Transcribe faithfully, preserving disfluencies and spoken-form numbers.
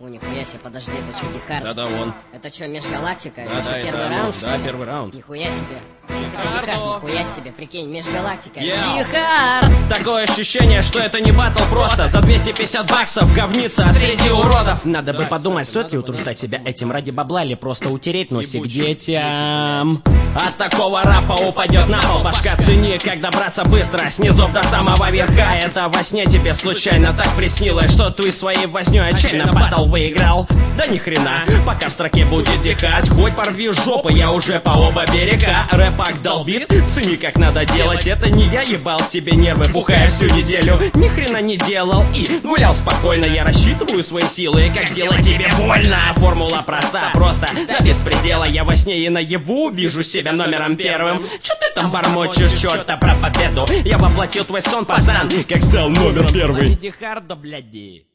О, нихуя себе, подожди, это что, Дихард? Да-да, он. Это что, межгалактика? Да, это да, что, это первый оно. раунд, что Да, ли? первый раунд. Нихуя себе. Это Дихард, нихуя себе, прикинь, межгалактика. Yeah. Дихард! Такое ощущение, что это не баттл просто. За двести пятьдесят баксов говнится среди уродов. Надо бы подумать, стоит ли утруждать себя этим ради бабла или просто утереть носик детям. От такого рапа упадет на пол башка. Цени, как добраться быстро снизу до самого верха. Это во сне тебе случайно так приснилось, что ты своей вознёй отчаянно баттл выиграл. Да ни хрена, пока в строке будет дихать. Хоть порви жопы, я уже по оба берега. Рэпак долбит, цени как надо делать. Это не я ебал себе нервы, бухая всю неделю. Ни хрена не делал и гулял спокойно. Я рассчитываю свои силы, как сделать тебе больно. Формула проста, просто до беспредела. Я во сне и наяву вижу себя номером первым. Чё ты там бормочешь, чёрта про победу? Я воплотил твой сон, пацан, как стал номер первый. Дихарда, бляди.